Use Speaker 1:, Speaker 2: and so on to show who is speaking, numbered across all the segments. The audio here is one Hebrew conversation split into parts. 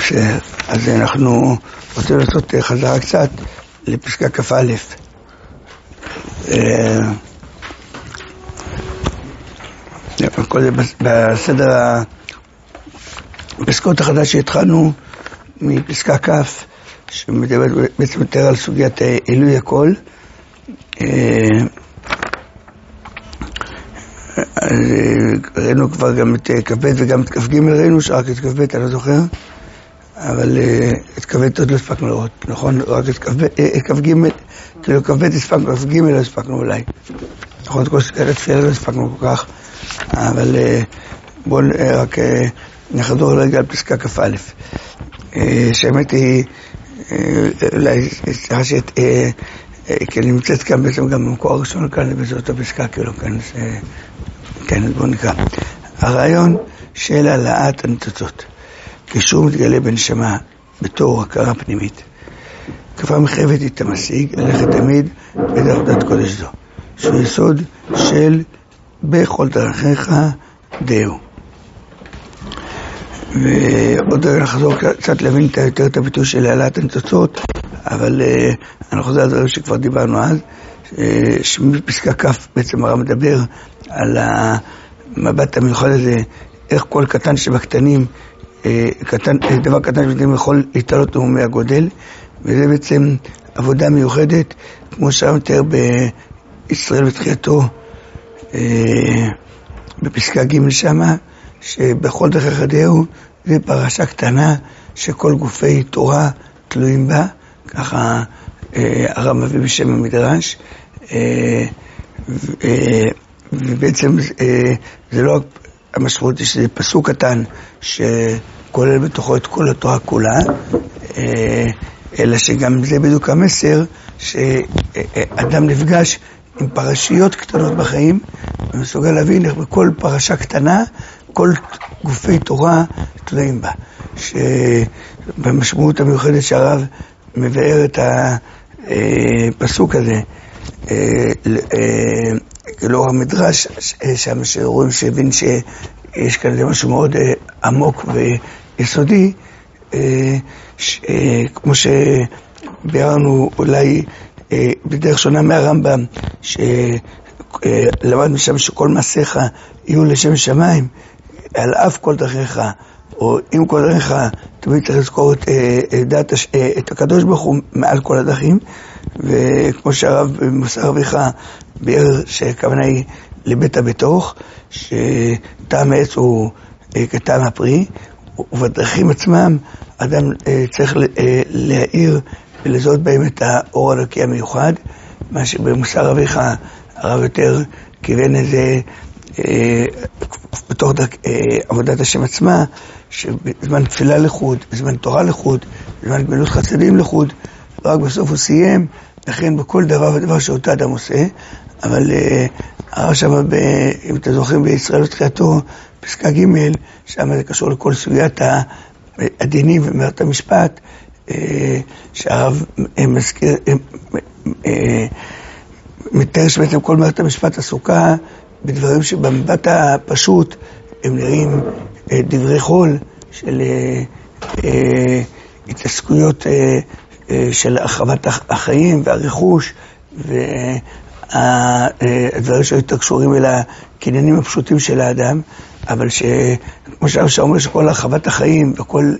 Speaker 1: בסדר, אז אנחנו רוצים לעשות חזרה קצת לפסקה כ"א. כל זה בסדר הפסקות החדש שהתחלנו מפסקה כ', שמדבר בעצם יותר על סוגיית עילוי הכל. אז ראינו כבר גם את כ"ב וגם את כ"ג ראינו, שרק את כ"ב אני לא זוכר, אבל את כ"ב עוד לא הספקנו לראות, נכון? רק את כ"ג, כאילו כ"ב הספקנו, כ"ג לא הספקנו אולי, נכון? את כל סגרת תפילה לא הספקנו כל כך, אבל בואו רק נחזור רגע על פסקה כ"א, שהאמת היא אולי סליחה כי אני נמצאת כאן בעצם גם במקור הראשון כאן וזאת הפסקה כאילו כאן, כן, אז בואו נקרא. הרעיון של העלאת הניצוצות כשהוא מתגלה בנשמה בתור הכרה פנימית, כבר מחייבת את המשיג ללכת תמיד בדרגת קודש זו, שהוא יסוד של בכל דרכיך דהו. ועוד רגע נחזור קצת להבין יותר את הביטוי של העלאת הניצוצות, אבל אני חוזר על דברים שכבר דיברנו אז, שמפסקה כ' בעצם הרב מדבר על המבט המיוחד הזה, איך כל קטן שבקטנים, דבר קטן שבקטנים יכול להתעלות לו מהגודל, וזה בעצם עבודה מיוחדת, כמו שהרב מתאר בישראל בתחילתו, בפסקה ג' שמה, שבכל דרך דהו זה פרשה קטנה שכל גופי תורה תלויים בה, ככה הרב מביא בשם המדרש, ובעצם זה לא המשמעות שזה פסוק קטן שכולל בתוכו את כל התורה כולה, אלא שגם זה בדיוק המסר שאדם נפגש עם פרשיות קטנות בחיים ומסוגל להבין איך בכל פרשה קטנה כל גופי תורה תלויים בה, שבמשמעות המיוחדת שהרב מבאר את הפסוק הזה לאור המדרש שם, שרואים שהבין שיש כאן משהו מאוד עמוק ויסודי, כמו שביארנו אולי בדרך שונה מהרמב"ם, שלמדנו שם שכל מעשיך יהיו לשם שמיים, על אף כל דרכיך, או עם כל דרכיך, תמיד צריך לזכור את הקדוש ברוך הוא מעל כל הדרכים, וכמו שהרב במוסר רביך ביאר שהכוונה היא לבית הבתוך, שטעם העץ הוא כטעם הפרי, ובדרכים עצמם אדם צריך להאיר ולזהות בהם את האור הנקי המיוחד, מה שבמוסר רביך הרב יותר כיוון איזה בתוך עבודת השם עצמה, שבזמן תפילה לחוד, בזמן תורה לחוד, בזמן גמילות חסדים לחוד, רק בסוף הוא סיים, לכן בכל דבר ודבר שאותו אדם עושה, אבל הרב שם, אם אתם זוכרים בישראל בתחילתו, פסקה ג', שם זה קשור לכל סוגיית הדינים ומערכת המשפט, שהרב מזכיר, מתאר שבעצם כל מערכת המשפט עסוקה בדברים שבמבט הפשוט הם נראים דברי חול של התעסקויות של הרחבת החיים והרכוש והדברים שיותר קשורים אל הקניינים הפשוטים של האדם, אבל כמו שאומר שכל הרחבת החיים וכל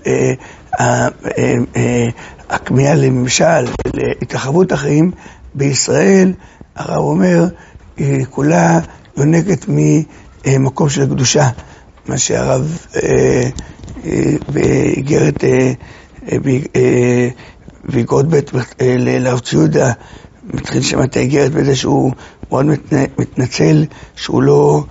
Speaker 1: הכמיהה לממשל ולהתרחבות החיים בישראל, הרב אומר, היא כולה יונקת ממקום של קדושה, מה שהרב באיגרת באיגרות ב' לרב ציודה מתחיל שם את האיגרת בזה שהוא מאוד מתנצל שהוא לא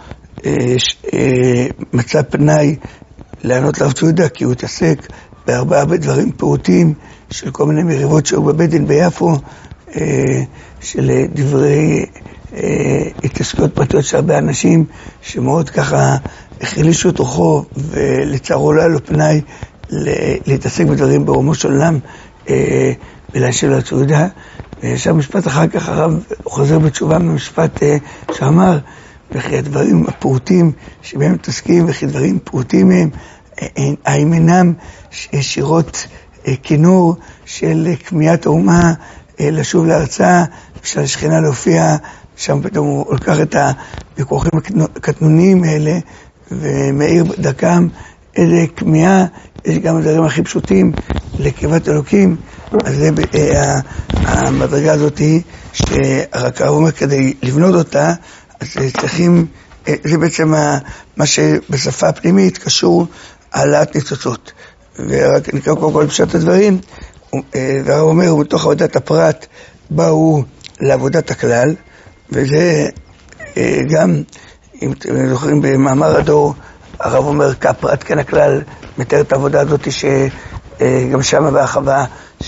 Speaker 1: מצא פנאי לענות לרב ציודה, כי הוא התעסק בהרבה דברים פעוטים של כל מיני מריבות שהיו בבית דין ביפו, של דברי התעסקויות פרטיות של הרבה אנשים שמאוד ככה החלישו את רוחו, ולצערו לא היה לו פנאי להתעסק בדברים ברומו של עולם ולהשאיר לו הצעודה. ושם משפט אחר כך הרב חוזר בתשובה ממשפט שאמר, וכי הדברים הפעוטים שבהם מתעסקים וכי דברים פעוטים הם האם אינם שירות כינור של כמיית האומה לשוב לארצה, של השכינה להופיע, שם פתאום הוא לקח את הוויכוחים הקטנוניים האלה ומאיר דרכם איזה כמיהה. יש גם הדברים הכי פשוטים לקרבת אלוקים. אז זה המדרגה הזאת שרק הרב אומר כדי לבנות אותה, אז צריכים, זה בעצם מה שבשפה הפנימית קשור העלאת ניצוצות. ורק נקרא קודם כל פשט הדברים, והרב אומר, מתוך עבודת הפרט באו לעבודת הכלל, וזה גם, אם אתם זוכרים במאמר הדור, הרב אומר, כפרט כן הכלל, מתאר את העבודה הזאת שגם שמה בהרחבה,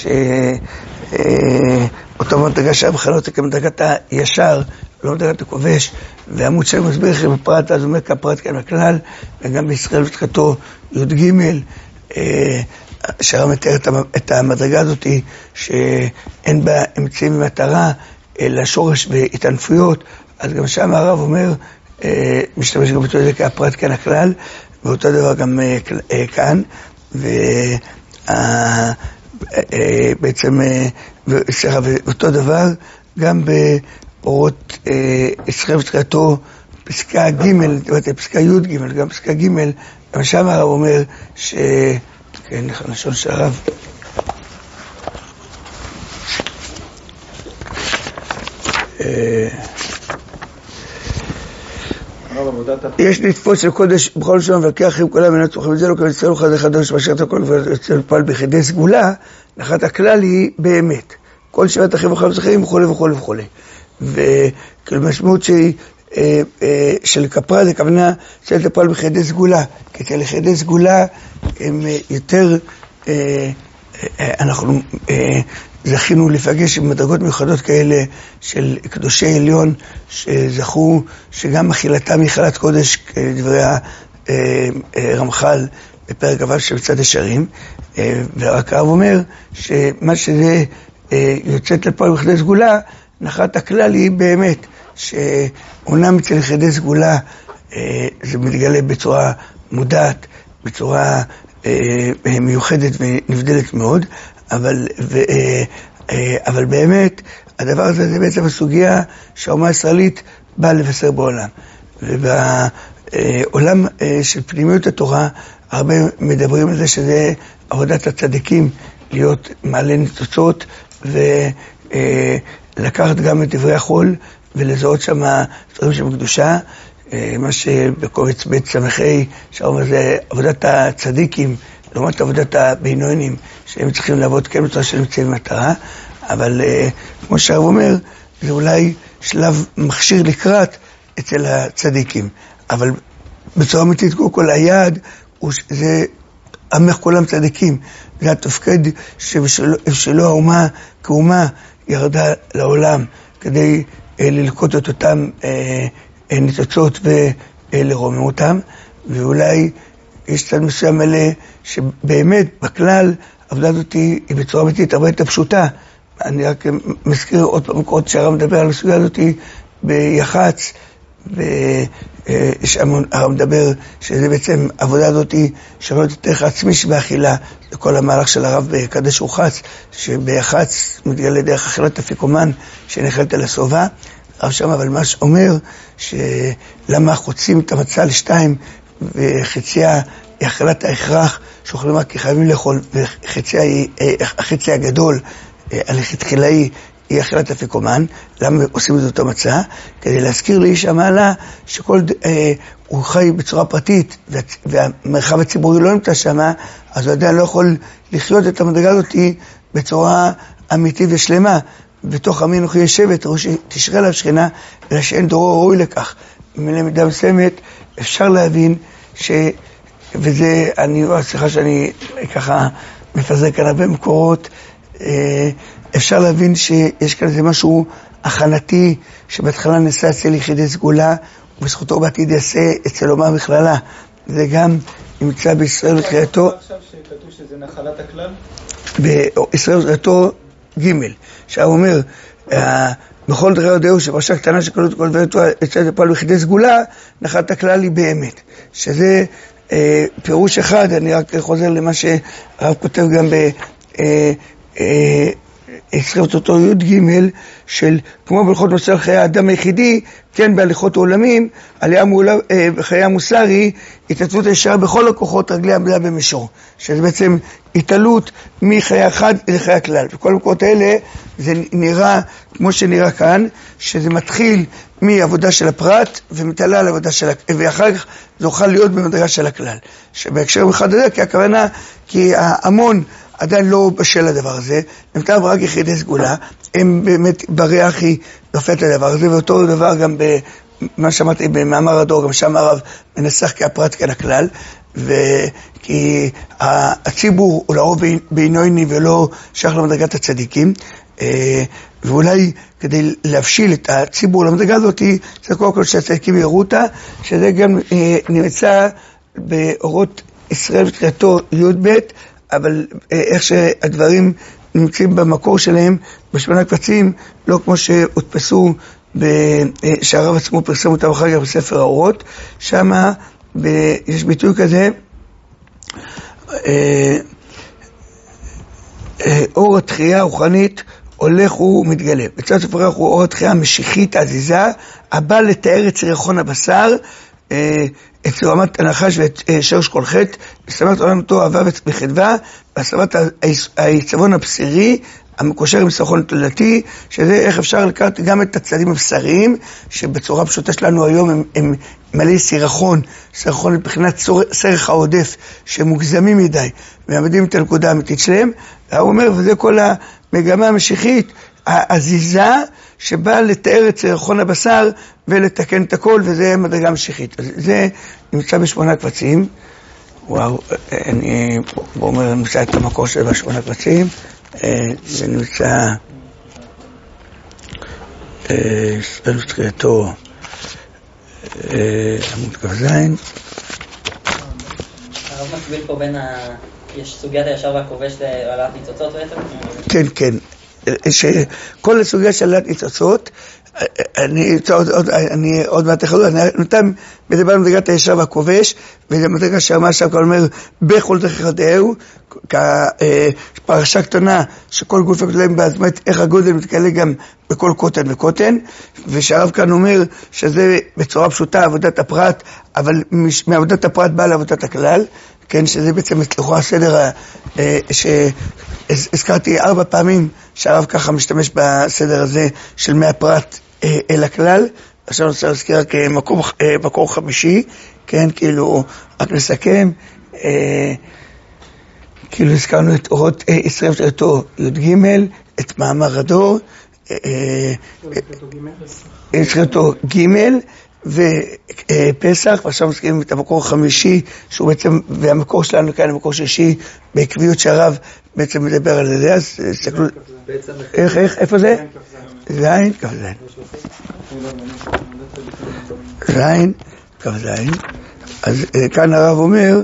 Speaker 1: שאותו מדרגה שהבחנות כמדרגת הישר, לא מדרגת הכובש, והעמוד של מסביר לכם בפרט, אז הוא אומר כפרט כן הכלל, וגם בישראל ותחתו י"ג, שהרב מתאר את המדרגה הזאת שאין בה אמצעים ומטרה, אלא שורש והתענפויות. אז גם שם הרב אומר, משתמש גם בתור זה כפרט כן הכלל, ואותו דבר גם כאן, בעצם, ואותו דבר גם באורות ישראל ותחילתו, פסקה ג', פסקה י' ג', גם פסקה ג', גם שם הרב אומר כן, לשון של הרב. יש לתפוס של קודש בכל לשון ולקח עם כולם מנת תוכם את זה לא כבד ישראל וחד החדש מאשר את הכל ויוצא לפעל ביחידי סגולה. נחת הכלל היא באמת כל שבעת אחים וחלום זכרים וכו' וכו' וכו'. וכאילו משמעות של כפרה זה כוונה של לפעל ביחידי סגולה, כי אצל יחידי סגולה הם יותר, אנחנו זכינו לפגש עם מדרגות מיוחדות כאלה של קדושי עליון שזכו שגם אכילתם מחלת קודש, כדברי הרמח"ל בפרק אבל של צד ישרים. ורק הרב אומר שמה שזה יוצאת לפועל ביחידי סגולה, נחת הכלל היא באמת שאומנם אצל יחידי סגולה זה מתגלה בצורה מודעת, בצורה מיוחדת ונבדלת מאוד, אבל באמת הדבר הזה זה בעצם הסוגיה שהאומה הישראלית באה לבשר בעולם. ובעולם של פנימיות התורה הרבה מדברים על זה שזה עבודת הצדיקים, להיות מעלה ניצוצות ולקחת גם את דברי החול ולזהות שם דברים שבקדושה, מה שבקובץ בית סמכי שאומר זה עבודת הצדיקים לעומת עבודת הבינונים שהם צריכים לעבוד כן בצורה של מציא ומטרה. אבל כמו שהרב אומר, זה אולי שלב מכשיר לקראת אצל הצדיקים, אבל בצורה אמיתית כל היעד זה עמך כולם צדיקים. זה התפקד שלו האומה כאומה ירדה לעולם כדי ללקוט את אותם ניצוצות ולרומם אותם. ואולי יש צד מסוים מלא שבאמת בכלל העבודה הזאת היא בצורה אמיתית הרבה יותר פשוטה. אני רק מזכיר עוד פעם מקורות שהרב מדבר על הסוגיה הזאת ביח"צ, ושם הרב מדבר שזה בעצם העבודה הזאת שלא תתך עצמי שבאכילה. זה כל המהלך של הרב בקדש ורחץ, שביח"צ מתגלה דרך אכילת אפיקומן שנחלת על הסובה. הרב שם אבל מה שאומר שלמה חוצים את המצה לשתיים וחציה היא אכילת ההכרח שאוכלים רק כי חייבים לאכול, וחצי הגדול הלכתחילאי היא אכילת אפיקומן. למה עושים את אותו מצה? כדי להזכיר לאיש המעלה שכל הוא חי בצורה פרטית והמרחב הציבורי לא נמצא שם, אז הוא עדיין לא יכול לחיות את המדרגה הזאת בצורה אמיתית ושלמה. בתוך עמי אנוכי יושבת, תשרה לה שכינה, אלא שאין דורו ראוי לכך. במידה מסוימת אפשר להבין וזה, סליחה שאני ככה מפזר כאן הרבה מקורות, אפשר להבין שיש כאן איזה משהו הכנתי שבהתחלה נעשה אצל יחידי סגולה ובזכותו בעתיד יעשה אצל אומה בכללה. זה גם נמצא בישראל ותחילתו.
Speaker 2: עכשיו שכתוב שזה נחלת הכלל?
Speaker 1: בישראל ותחילתו ג' שהוא אומר בכל דרך דעו שפרשה קטנה שקלות כל דברי תורה אצל הפועל ביחידי סגולה, נחלת הכלל היא באמת, שזה פירוש אחד, אני רק חוזר למה שהרב כותב גם הסרט אותו י' ג' של כמו בהלכות נושא חיי האדם היחידי, כן בהליכות העולמים, בחיי המוסרי, התעצבות הישרה בכל הכוחות רגלי עמדה במישור, שזה בעצם התעלות מחיי אחד לחיי הכלל. וכל המקומות האלה זה נראה כמו שנראה כאן, שזה מתחיל מעבודה של הפרט ומתעלה על עבודה של הכלל, ואחר כך זה יוכל להיות במדרגה של הכלל. שבהקשר אחד הזה, כי הכוונה, כי ההמון עדיין לא בשל הדבר הזה, הם טעם רק יחידי סגולה, הם באמת בריאה הכי נופת לדבר הזה, ואותו דבר גם במה שאמרתי במאמר הדור, גם שם הרב מנסח כהפרט כן הכלל, וכי הציבור הוא לרוב בעינויני ולא שייך למדרגת הצדיקים, ואולי כדי להבשיל את הציבור למדרגה הזאת, זה קודם כל שהצדיקים יראו אותה, שזה גם נמצא באורות ישראל ותחילתו י' ב', אבל איך שהדברים נמצאים במקור שלהם, בשמונה קבצים, לא כמו שהודפסו, שהרב עצמו פרסם אותם אחר כך בספר האורות, שם יש ביטוי כזה, אור התחייה הרוחנית הולך ומתגלה. בצד ספר הוא אור התחייה המשיחית העזיזה, הבא לתאר את סירחון הבשר, את רמת הנחש ואת שרש כל חטא, ושמת עולם אותו אהבה וחדווה, והשמת העיצבון הבשרי, המקושר עם סירחון תולדתי, שזה איך אפשר לקחת גם את הצדדים הבשריים, שבצורה פשוטה שלנו היום הם מלא סירחון מבחינת סרח העודף, שמוגזמים מדי, ומעמדים את הנקודה האמיתית שלהם, והוא אומר, וזה כל המגמה המשיחית, העזיזה, שבא לתאר את סירחון הבשר ולתקן את הכל, וזה מדרגה משיחית. אז זה נמצא בשמונה קבצים. וואו, אני אומר, נמצא את המקור של בשמונה קבצים. זה נמצא ספר תחילתו עמוד כ"ז.
Speaker 3: הרב מקביל פה בין יש סוגיית הישר והכובש להעלאת ניצוצות בעצם?
Speaker 1: כן, כן. שכל הסוגיה של העלאת ניצוצות, אני עוד מעט אחד, אני נותן מדבר על מדרגת הישר והכובש, וזה מדרגה שהרמה שם כבר אומר, בכל דרך דאהו, כפרשה קטנה, שכל גוף הקטנים בעצמת איך הגודל מתקלה גם בכל קוטן וקוטן, ושהרב כאן אומר שזה בצורה פשוטה עבודת הפרט, אבל מעבודת הפרט באה לעבודת הכלל, כן, שזה בעצם לכאורה הסדר שהזכרתי 4 פעמים שהרב ככה משתמש בסדר הזה של מהפרט אל הכלל. עכשיו אני רוצה להזכיר רק מקור חמישי, כן, כאילו רק נסכם, כאילו הזכרנו את אורות ישראל ותחילתו י' ג', את מאמר הדור, תחילתו ג' ופסח, ועכשיו מזכירים את המקור החמישי, שהוא בעצם, והמקור שלנו כאן, המקור שישי, בעקביות שהרב בעצם מדבר על זה, אז תסתכלו, איפה זה? זין, כ"ז. זין, כ"ז. אז כאן הרב אומר,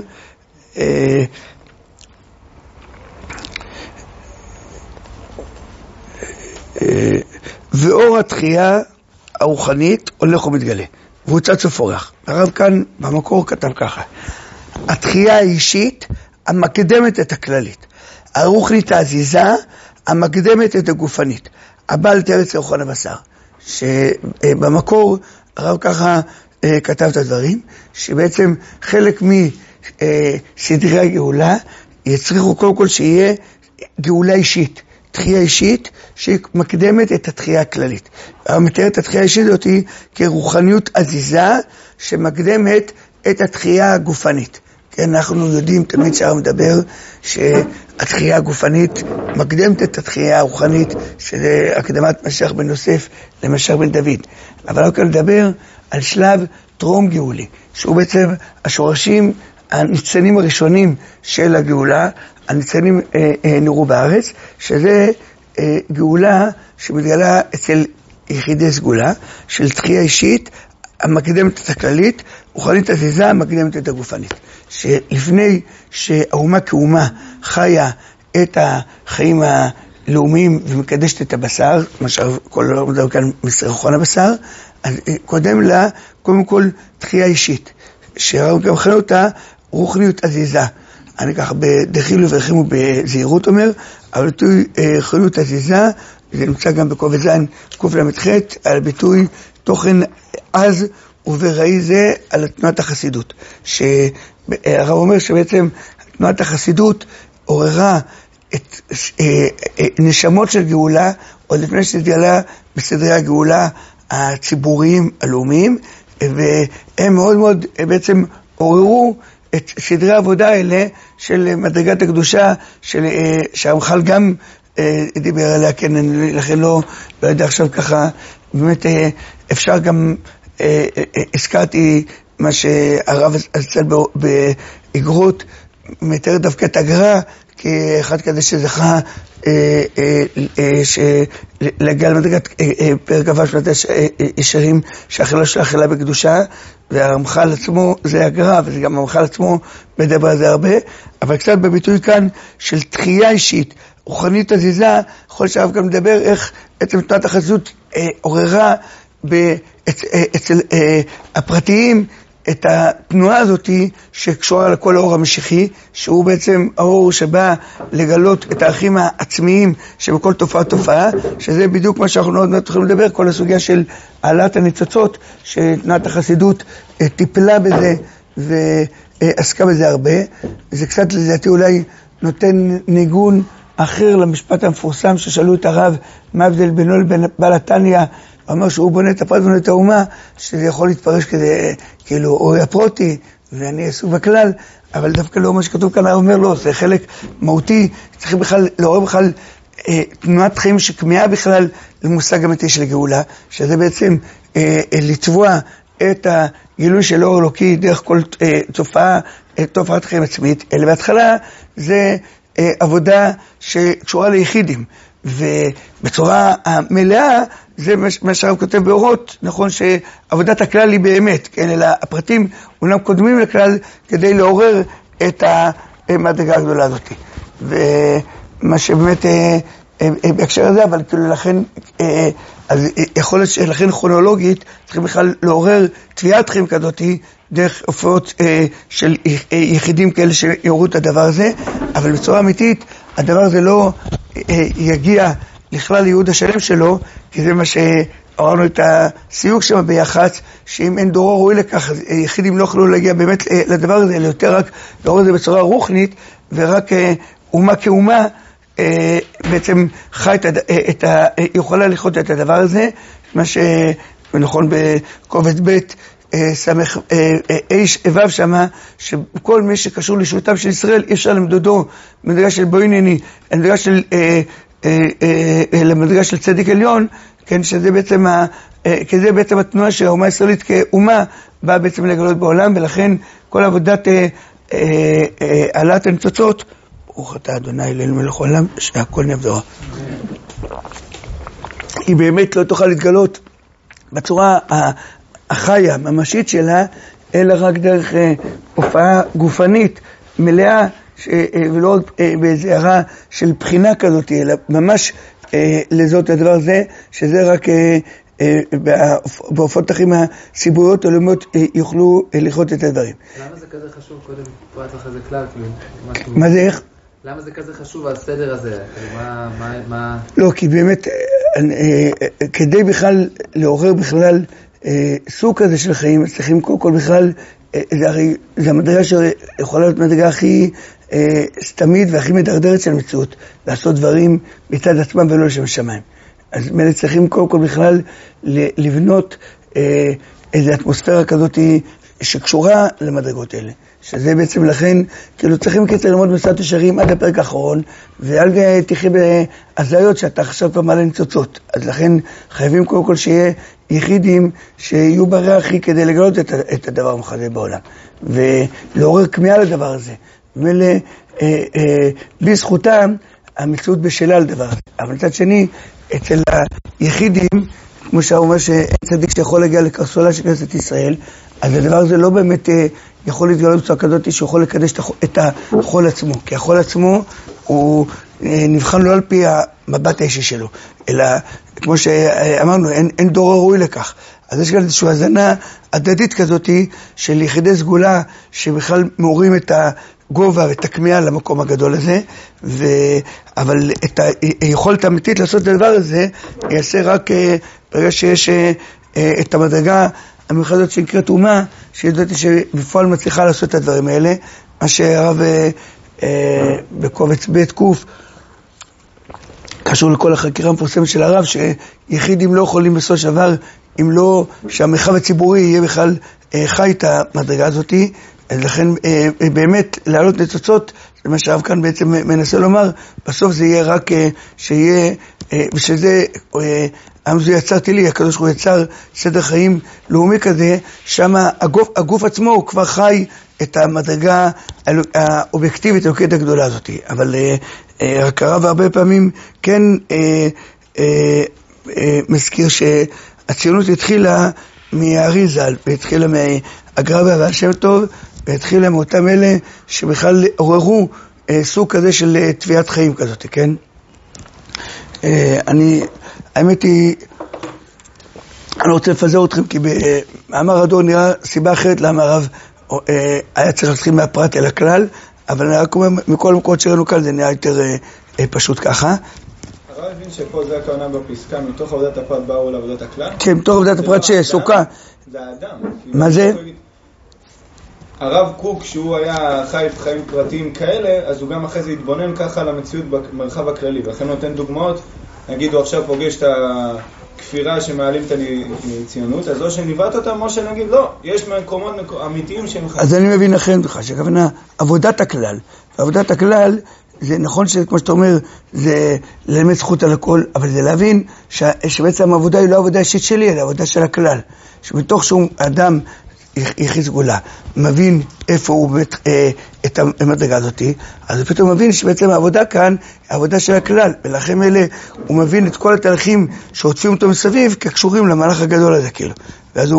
Speaker 1: ואור התחייה הרוחנית הולך ומתגלה, והוא צץ ופורח. הרב כאן במקור כתב ככה, התחייה האישית המקדמת את הכללית, הרוחנית העזיזה המקדמת את הגופנית, הבא לתאר את סירחון הבשר. שבמקור הרב ככה כתב את הדברים, שבעצם חלק מסדרי הגאולה יצריכו קודם כל שיהיה גאולה אישית, תחייה אישית שמקדמת את התחייה הכללית. הרב מתאר את התחייה האישית הזאת כרוחניות עזיזה שמקדמת את התחייה הגופנית. כן, אנחנו יודעים תמיד שהרב מדבר שהתחייה הגופנית מקדמת את התחייה הרוחנית, שזה הקדמת משיח בן יוסף למשיח בן דוד. אבל אנחנו כאן מדבר על שלב טרום גאולי, שהוא בעצם השורשים הניצנים הראשונים של הגאולה, הניצנים נראו בארץ, שזה גאולה שמתגלה אצל יחידי סגולה, של תחייה אישית המקדמת את הכללית, רוחנית עזיזה המקדמת את הגופנית. שלפני שהאומה כאומה חיה את החיים הלאומיים ומקדשת את הבשר, מה שכל העולם מדבר כאן מסירחון הבשר, אז קודם לה קודם כל תחייה אישית, שהרב גם מכנה אותה רוחניות עזיזה. אני ככה בדחילו ורחימו בזהירות אומר, אבל ביטוי רוחניות עזיזה, זה נמצא גם בקובץ ז' קל"ח, על ביטוי תוכן עז ובראי זה על תנועת החסידות. שהרב אומר שבעצם תנועת החסידות עוררה את נשמות של גאולה, עוד לפני שתגלה בסדרי הגאולה הציבוריים הלאומיים, והם מאוד מאוד בעצם עוררו את סדרי העבודה האלה של מדרגת הקדושה, שהרמח"ל גם דיבר עליה, כן, לכן לא יודע עכשיו ככה, באמת אפשר גם, הזכרתי מה שהרב עשה באגרות, מתאר דווקא את הגר"א, כאחד כזה שזכה להגיע למדרגת פרק כ"ו שנת ישרים שהאכילה של האכילה בקדושה, והרמח"ל עצמו זה הגר"א, וזה גם הרמח"ל עצמו מדבר על זה הרבה, אבל קצת בביטוי כאן של תחייה אישית, רוחנית עזיזה, יכול שהרב גם מדבר איך בעצם תנועת החסידות עוררה אצל הפרטיים את התנועה הזאת שקשורה לכל האור המשיחי, שהוא בעצם האור שבא לגלות את הערכים העצמיים שבכל תופעה, שזה בדיוק מה שאנחנו מאוד צריכים לדבר, כל הסוגיה של העלאת הניצוצות, שתנועת החסידות טיפלה בזה ועסקה בזה הרבה. זה קצת לדעתי אולי נותן ניגון אחר למשפט המפורסם ששאלו את הרב מה ההבדל בינו לבין בעל התניא, אמר שהוא בונה את הפרט ובונה את האומה, שזה יכול להתפרש כזה, כאילו, אורי הפרוטי, ואני אסוג בכלל, אבל דווקא לא מה שכתוב כאן, הוא אומר לו, זה חלק מהותי, צריכים בכלל, לעורר בכלל תנועת חיים שכמיהה בכלל למושג אמיתי של גאולה, שזה בעצם לצבוע את הגילוי של אור אלוקי דרך כל תופעת חיים עצמית, אלא בהתחלה זה עבודה שקשורה ליחידים, ובצורה המלאה, זה מה שהרב כותב באורות, נכון שעבודת הכלל היא באמת, כן, אלא הפרטים אולם קודמים לכלל כדי לעורר את המדרגה הגדולה הזאת. ומה שבאמת בהקשר הזה, אבל כאילו לכן, אז יכול להיות שלכן כרונולוגית צריכים בכלל לעורר תביעת חיים כזאת דרך הופעות של יחידים כאלה שיעורו את הדבר הזה, אבל בצורה אמיתית הדבר הזה לא יגיע לכלל ייעוד השלם שלו, כי זה מה שהראינו את הסיוג שם ביחס, שאם אין דורו ראוי לכך, יחידים לא יכולו להגיע באמת לדבר הזה, אלא יותר רק לעורר את זה בצורה רוחנית, ורק אומה כאומה בעצם חי יכולה לחיות את הדבר הזה, מה שנכון בקובץ ב' סמך איש אבב שמה, שכל מי שקשור לשבטם של ישראל אי אפשר למדודו מדרגה של בוינני, למדרגה של צדיק עליון, כן, שזה בעצם התנועה של האומה הישראלית כאומה באה בעצם לגלות בעולם, ולכן כל עבודת העלאת הניצוצות, ברוך אתה אדוני אלוהינו מלך העולם שהכל נהיה בדברו, היא באמת לא תוכל להתגלות בצורה החיה, הממשית שלה, אלא רק דרך הופעה גופנית מלאה, ולא רק בהזהרה של בחינה כזאת, אלא ממש לזאת הדבר הזה, שזה רק בהופעות החיים הציבוריות הלאומיות יוכלו לחיות את הדברים.
Speaker 4: למה זה כזה חשוב? קודם פרט לך זה כלל,
Speaker 1: מה זה איך?
Speaker 4: למה זה כזה חשוב הסדר הזה? מה... לא,
Speaker 1: כי באמת, כדי בכלל לעורר בכלל סוג כזה של חיים, צריכים קודם כל בכלל, זה המדרגה שיכולה להיות מדרגה הכי סתמית והכי מדרדרת של המציאות, לעשות דברים מצד עצמם ולא לשם שמיים. אז מלא צריכים קודם כל בכלל לבנות איזו אטמוספירה כזאת שקשורה למדרגות האלה. שזה בעצם לכן, כאילו צריכים כדי ללמוד מסעת ישרים עד הפרק האחרון, ואל תחי בהזיות שאתה עכשיו כבר מעלה ניצוצות. אז לכן חייבים קודם כל שיהיה יחידים שיהיו בריחי כדי לגלות את הדבר המחזה בעולם. ולעורר כמיהה לדבר הזה. בזכותם המציאות בשלה לדבר הזה. אבל מצד שני, אצל היחידים, כמו שהוא אומר שאין צדיק שיכול להגיע לקרסולה של כנסת ישראל, אז הדבר הזה לא באמת יכול להתגלות בצורה כזאת שיכול לקדש את החול עצמו, כי החול עצמו הוא נבחן לא על פי המבט האישי שלו, אלא כמו שאמרנו, אין דור ראוי לכך. אז יש כאן איזושהי הזנה הדדית כזאת של יחידי סגולה שבכלל מעורים את הגובה ואת הכמיהה למקום הגדול הזה, אבל את היכולת האמיתית לעשות את הדבר הזה יעשה רק ברגע שיש את המדרגה המיוחדת שנקראת אומה, שידעתי שבפועל מצליחה לעשות את הדברים האלה, מה שהרב בקובץ ב' קוף קשור לכל החקירה המפורסמת של הרב, שיחידים לא יכולים בסוף שעבר, אם לא שהמרחב הציבורי יהיה בכלל חי את המדרגה הזאת. לכן באמת להעלות ניצוצות, זה מה שהרב כאן בעצם מנסה לומר, בסוף זה יהיה רק שיהיה, ושזה זה יצרתי לי, הקדוש הוא יצר סדר חיים לאומי כזה, שם הגוף עצמו הוא כבר חי את המדרגה האובייקטיבית הלוקית הגדולה הזאת. אבל רק הרב הרבה פעמים כן מזכיר שהציונות התחילה מהארי ז"ל, והתחילה מהגר"א והבעל שם טוב, והתחילה מאותם אלה שבכלל עוררו סוג כזה של תביעת חיים כזאת, כן? האמת היא, אני רוצה לפזר אתכם, כי במאמר הדור נראה סיבה אחרת למה הרב היה צריך להתחיל מהפרט אל הכלל, אבל אני רק אומר, מכל המקומות שראינו כאן זה נראה יותר פשוט ככה.
Speaker 2: הרב הבין שפה זה הכוונה בפסקה, מתוך עבודת הפרט באו לעבודת הכלל?
Speaker 1: כן, מתוך עבודת הפרט שסוכה.
Speaker 2: זה האדם.
Speaker 1: מה זה?
Speaker 2: הרב קוק, שהוא היה חי חיים פרטיים כאלה, אז הוא גם אחרי זה התבונן ככה על המציאות במרחב הכללי, ולכן נותן דוגמאות. נגיד הוא עכשיו פוגש את הכפירה שמעלים את הציונות, אז או שנבעת אותם, או שנגיד לא, יש מקומות אמיתיים שהם חיים. אז
Speaker 1: אני מבין לכם בכלל, שכוונה עבודת הכלל. ועבודת הכלל, זה נכון שכמו שאתה אומר, זה ללמד זכות על הכל, אבל זה להבין שבעצם העבודה היא לא העבודה האישית שלי, אלא העבודה של הכלל. שמתוך שהוא אדם יחיד סגולה, מבין איפה הוא את המדרגה הזאת, אז פתאום מבין שבעצם העבודה כאן, העבודה של הכלל, ולכן אלה הוא מבין את כל התהליכים שעוטפים אותו מסביב, כקשורים למהלך הגדול הזה, כאילו. ואז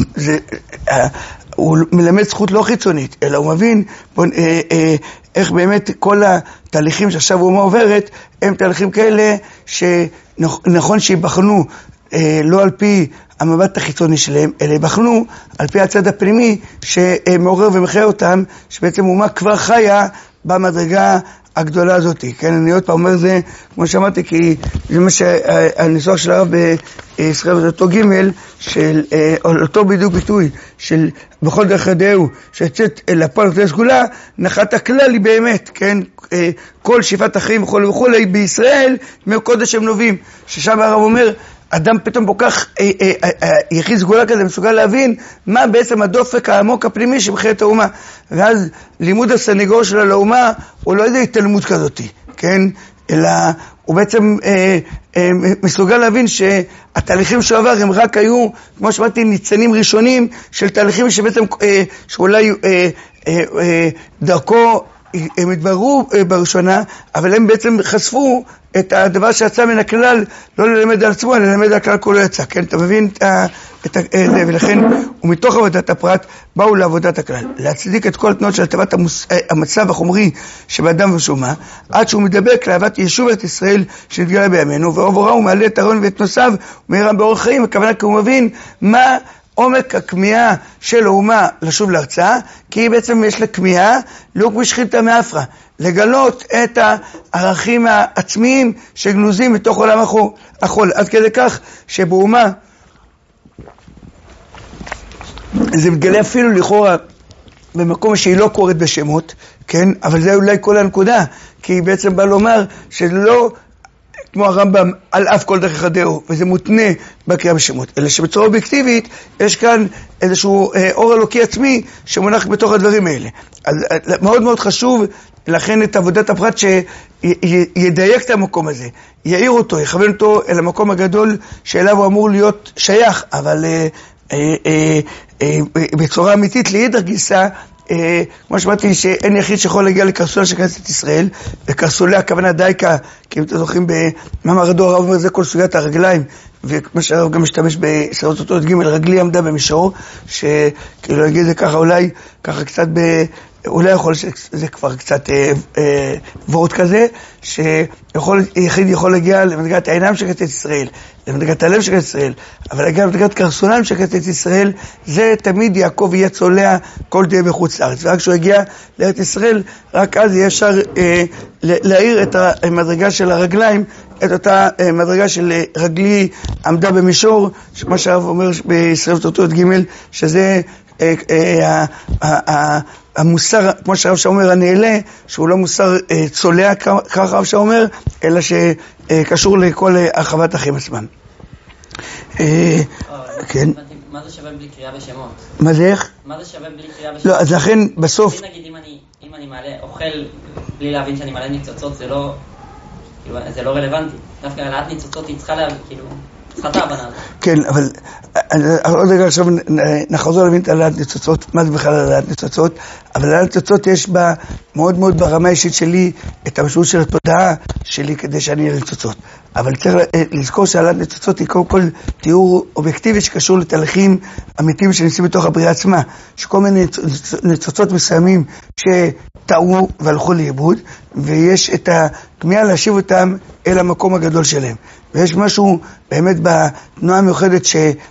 Speaker 1: הוא מלמד זכות לא חיצונית, אלא הוא מבין איך באמת כל התהליכים שעכשיו הוא עוברת, הם תהליכים כאלה שנכון שיבחנו לא על פי המבט החיצוני שלהם, אלא יבחנו על פי הצד הפנימי שמעורר ומחיה אותם, שבעצם אומה כבר חיה במדרגה הגדולה הזאת. כן, אני עוד פעם אומר זה, כמו שאמרתי, כי זה מה שהניסוח של הרב בישראל אותו ג' של אותו בדיוק ביטוי של בכל דרך ידעו שיצאת לפועל כדי סגולה, נחת הכלל היא באמת, כן, כל שאיפת החיים וכו' וכו' בישראל מהקודש הם נובעים, ששם הרב אומר אדם פתאום כל כך יחיד סגולה כזה מסוגל להבין מה בעצם הדופק העמוק הפנימי שבחיית האומה. ואז לימוד הסניגור שלה לאומה הוא לא איזה התלמוד כזאת, כן? אלא הוא בעצם מסוגל להבין שהתהליכים שהוא עבר הם רק היו, כמו שאמרתי, ניצנים ראשונים של תהליכים שבעצם שאולי דרכו הם התבררו בראשונה, אבל הם בעצם חשפו את הדבר שיצא מן הכלל, לא ללמד על עצמו, אלא ללמד על הכלל כולו יצא, כן? אתה מבין את זה, ולכן, ומתוך עבודת הפרט, באו לעבודת הכלל, להצדיק את כל התנועות של הטבת המצב החומרי שבאדם ושומה, עד שהוא מדבק לאהבת יישוב את ישראל שנתגלה בימינו, ועוברה הוא מעלה את הרעיון ואת נוסף, ומהירם באורח חיים, הכוונה כי הוא מבין מה עומק הכמיהה של האומה לשוב לארצה, כי בעצם יש לה כמיהה, לא כמו שחיתה מאפרה, לגלות את הערכים העצמיים שגנוזים מתוך עולם החול, עד כדי כך שבאומה זה מתגלה אפילו לכאורה במקום שהיא לא קוראת בשמות, כן? אבל זה אולי כל הנקודה, כי היא בעצם באה לומר שלא כמו הרמב"ם על אף כל דרך ידעו, וזה מותנה בקריאה בשמות, אלא שבצורה אובייקטיבית יש כאן איזשהו אור אלוקי עצמי שמונח בתוך הדברים האלה. אז מאוד מאוד חשוב לכן את עבודת הפרט שידייק את המקום הזה, יאיר אותו, יכוון אותו אל המקום הגדול שאליו הוא אמור להיות שייך, אבל בצורה אמיתית לידע גיסה, כמו שאמרתי שאין יחיד שיכול להגיע לקרסולה של כנסת ישראל, וקרסולה הכוונה דייקה, כי אם אתם זוכרים במאמר הדור הרב אומר זה כל סוגיית הרגליים, וכמו שהרב גם משתמש בסרט אותו ג' רגלי עמדה במישור, שכאילו להגיד זה ככה אולי, ככה קצת אולי יכול שזה כבר קצת וורט כזה, שיחיד יכול להגיע למדרגת העיניים של כנסת ישראל, למדרגת הלב של כנסת ישראל, אבל להגיע למדרגת קרסוניים של כנסת ישראל, זה תמיד יעקב יהיה צולע כל די בחוץ לארץ. ורק כשהוא יגיע לארץ ישראל, רק אז יהיה אפשר להאיר את המדרגה של הרגליים, את אותה מדרגה של רגלי עמדה במישור, שמה שהרב אומר בישראל תורתות ג' שזה המוסר, כמו שהרב שאומר הנעלה, שהוא לא מוסר צולע ככה הרב שאומר, אלא שקשור לכל הרחבת החיים עצמם. כן.
Speaker 3: מה זה שווה בלי קריאה בשמות?
Speaker 1: מה זה איך?
Speaker 3: מה זה שווה בלי קריאה בשמות?
Speaker 1: לא, אז לכן בסוף...
Speaker 3: נגיד אם אני מעלה, אוכל בלי להבין שאני מעלה ניצוצות, זה לא רלוונטי. דווקא העלאת ניצוצות היא צריכה להבין, כאילו...
Speaker 1: כן, אבל עוד רגע עכשיו נחזור להבין את העלאת ניצוצות, מה זה בכלל העלאת ניצוצות, אבל העלאת ניצוצות יש בה מאוד מאוד ברמה האישית שלי את המשמעות של התודעה שלי כדי שאני אהיה ניצוצות. אבל צריך לזכור שהעלאת ניצוצות היא קודם כל תיאור אובייקטיבי שקשור לתהליכים אמיתיים שנמצאים בתוך הבריאה עצמה, שכל מיני ניצוצות מסוימים שטעו והלכו לאיבוד, ויש את הכמיהה להשיב אותם אל המקום הגדול שלהם. ויש משהו באמת בתנועה המיוחדת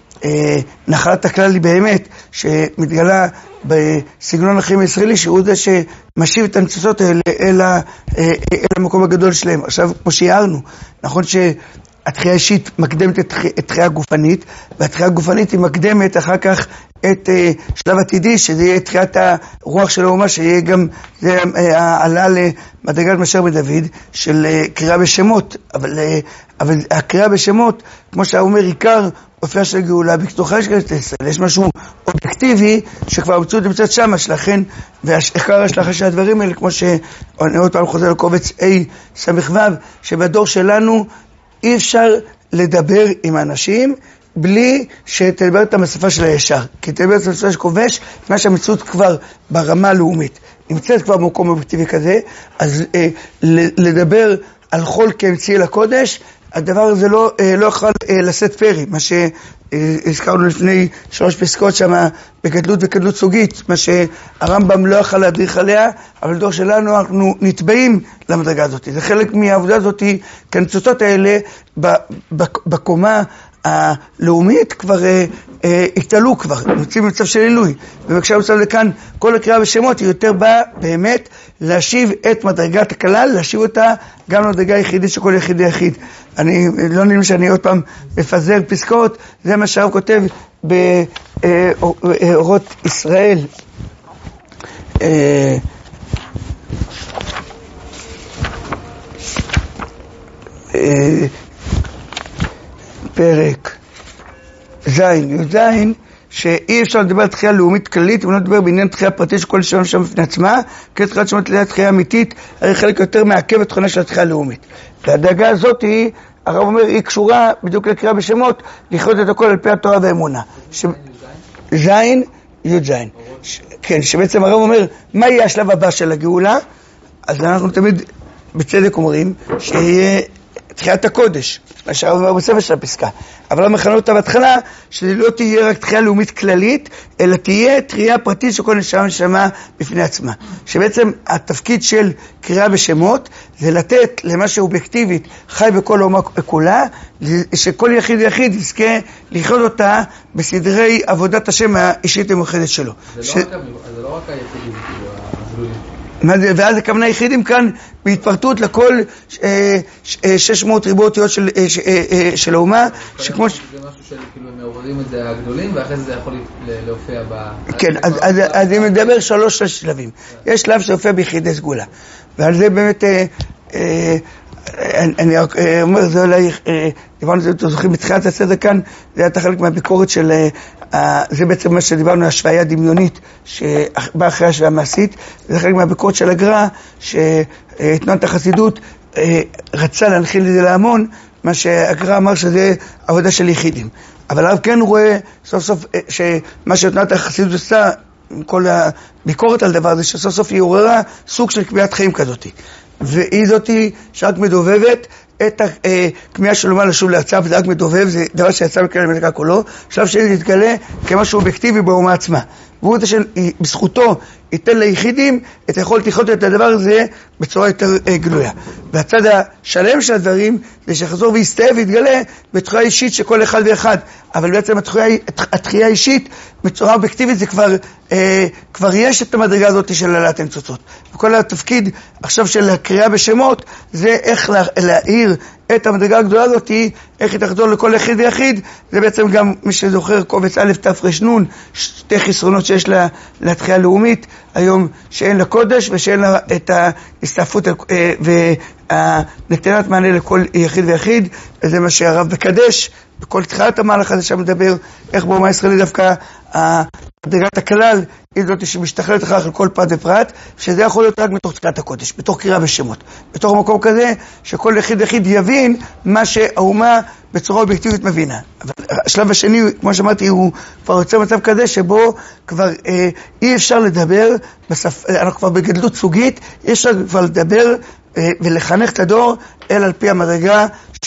Speaker 1: שנחלת הכלל היא באמת, שמתגלה בסגנון החיים הישראלי, שהוא זה שמשיב את הניצוצות האלה אל המקום הגדול שלהם. עכשיו, כמו שהערנו, נכון שהתחייה האישית מקדמת את התחייה הגופנית, והתחייה הגופנית היא מקדמת אחר כך את שלב עתידי, שזה יהיה תחיית הרוח של האומה, שיהיה גם, זה עלה למדרגת משה בן דוד, של קריאה בשמות, אבל הקריאה בשמות, כמו שהוא אומר, עיקר אופייה של הגאולה, בכתוחה של כנסת ישראל, יש משהו אובייקטיבי, שכבר המציאות נמצאת שמה, שלכן, ועיקר השלכה של הדברים האלה, כמו שאני עוד פעם חוזר לקובץ A סמך ו', שבדור שלנו אי אפשר לדבר עם האנשים, בלי שתדבר את השפה של הישר, כי תדבר את השפה שכובש, מה שהמציאות כבר ברמה הלאומית, נמצאת כבר במקום אובייקטיבי כזה, אז לדבר על חול כאמצעי לקודש, הדבר הזה לא יכול לשאת פרי, מה שהזכרנו לפני 3 פסקאות שם בגדלות וגדלות סוגית, מה שהרמב"ם לא יכול להדריך עליה, אבל דור שלנו אנחנו נתבעים למדרגה הזאת. זה חלק מהעבודה הזאת, כי הניצוצות האלה בקומה הלאומית כבר התעלו כבר, נמצאים במצב של עילוי, ובקשה מצב לכאן כל הקריאה בשמות היא יותר באה באמת להשיב את מדרגת הכלל, להשיב אותה גם למדרגה היחידית של כל יחיד יחיד. אני לא נראה שאני עוד פעם מפזר פסקאות, זה מה שהרב כותב באורות ישראל. פרק י"ז, שאי אפשר לדבר על תחייה לאומית כללית, ולא לדבר בעניין תחייה פרטית של כל שם שם בפני עצמה, כי תחיית שמות ליד תחייה אמיתית, הרי חלק יותר מעכב את תכונה של התחייה הלאומית. והדאגה הזאת היא, הרב אומר, היא קשורה בדיוק לקריאה בשמות, לחיות את הכל על פי התורה והאמונה. זין, י"ז. כן, שבעצם הרב אומר, מה יהיה השלב הבא של הגאולה? אז אנחנו תמיד בצדק אומרים, שיהיה תחיית הקודש, מה שהרב אומר בספר של הפסקה, אבל הוא מכנה אותה בהתחלה שזה לא תהיה רק תחייה לאומית כללית, אלא תהיה תחייה פרטית שכל נשמה בפני עצמה, שבעצם התפקיד של קריאה בשמות זה לתת למה שאובייקטיבית חי בכל האומה כולה, שכל יחיד יזכה לחיות אותה בסדרי עבודת השם האישית המאוחדת שלו.
Speaker 4: זה לא רק היחידים, הגלולים.
Speaker 1: ואז הכוונה היחידים כאן בהתפרטות לכל 600 ריבוע אותיות של האומה, שכמו
Speaker 4: זה משהו שכאילו הם מעוררים את זה הגדולים, ואחרי זה יכול להופיע
Speaker 1: כן, אז אני מדבר 3 שלבים. יש שלב שיופיע ביחידי סגולה, ועל זה באמת אני אומר, זה אולי, דיברנו, אתם זוכרים, בתחילת הסדר כאן, זה היה חלק מהביקורת של, זה בעצם מה שדיברנו, השוויה דמיונית, שבאה אחרי השוויה מעשית, זה חלק מהביקורת של הגר"א, שתנועת החסידות רצה להנחיל את זה להמון, מה שהגר"א אמר שזה עבודה של יחידים. אבל הרב כן רואה סוף סוף שמה שתנועת החסידות עושה, עם כל הביקורת על דבר הזה, שסוף סוף היא עוררה סוג של קביעת חיים כזאת. והיא זאתי שרק מדובבת את הכמיהה של אומה לשוב לארצה, וזה רק מדובב, זה דבר שיצא מכלל למדקה כולו, שלב שזה יתגלה כמשהו אובייקטיבי באומה עצמה. והוא זה שבזכותו ייתן ליחידים את היכולת לחיות את הדבר הזה בצורה יותר גלויה. והצד השלם של הדברים זה שיחזור ויסתאב ויתגלה בתחייה אישית שכל אחד ואחד, אבל בעצם התחייה האישית בצורה אובייקטיבית זה כבר יש את המדרגה הזאת של העלאת הניצוצות. וכל התפקיד עכשיו של הקריאה בשמות זה איך להעיר את המדרגה הגדולה הזאת, איך היא תחזור לכל יחיד ויחיד. זה בעצם גם מי שזוכר קובץ א' תר"ן, שתי חסרונות שיש לה לתחייה הלאומית היום, שאין לה קודש ושאין לה את ההסתעפות ונתינת מענה לכל יחיד ויחיד. זה מה שהרב מקדש בכל תחילת המהלך הזה שם מדבר, איך באומה הישראלית דווקא מדרגת הכלל היא זאת שמשתחררת אחר כל פרט ופרט, שזה יכול להיות רק בתוך תחילת הקודש, בתוך קריאה בשמות, בתוך מקום כזה שכל יחיד ויחיד יבין מה שהאומה בצורה אובייקטיבית מבינה. אבל השלב השני, כמו שאמרתי, הוא כבר יוצא מצב כזה שבו כבר אי אפשר לדבר, אנחנו כבר בגדלות סוגית, אי אפשר כבר לדבר ולחנך את הדור אלא על פי המדרגה